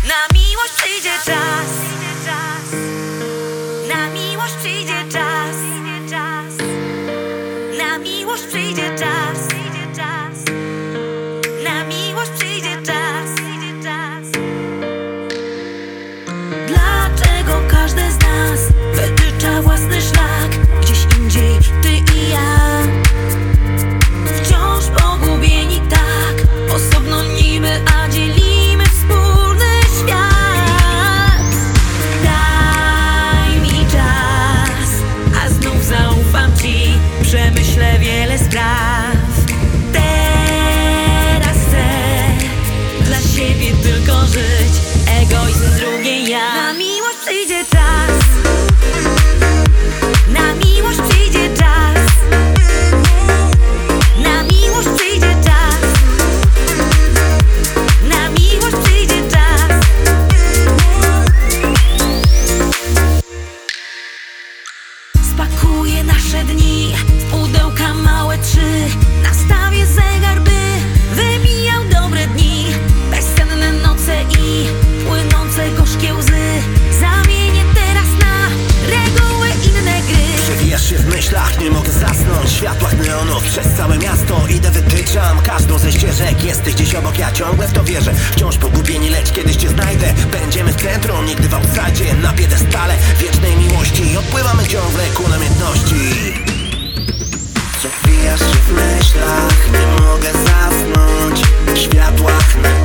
Na miłość przyjdzie czas. Na miłość przyjdzie czas. Na miłość przyjdzie czas. Na miłość przyjdzie czas. Dlaczego każdy z nas wytycza własny szlak? Gdzieś indziej ty i ja, wciąż pogubieni tak, osobno niby, a dzielimy wspólny świat. Daj mi czas, a znów zaufam ci, przemyślę wiele spraw. Teraz chcę dla siebie tylko żyć, egoizm drugiej ja. Na miłość przyjdzie czas. Na miłość przyjdzie czas. Na miłość przyjdzie czas. Na miłość przyjdzie czas. Spakuję nasze dni w pudełka małe 3. Nastawię zegar, by wybijał dobre dni. Bezsenne noce i płynące gorzkie łzy zamienię teraz na reguły inne gry. Przewijasz się w myślach, nie mogę zasnąć. W światłach neonów przez całe miasto idę, wytyczam każdą ze ścieżek. Jesteś gdzieś obok, ja ciągle w to wierzę. Wciąż pogubieni, lecz kiedyś cię znajdę. Będziemy w centrum, nigdy w outside, na piedestale wiecznej miłości. Odpływamy ciągle ku namiętności. Przewijasz się w myślach, nie mogę zasnąć. W światłach neonów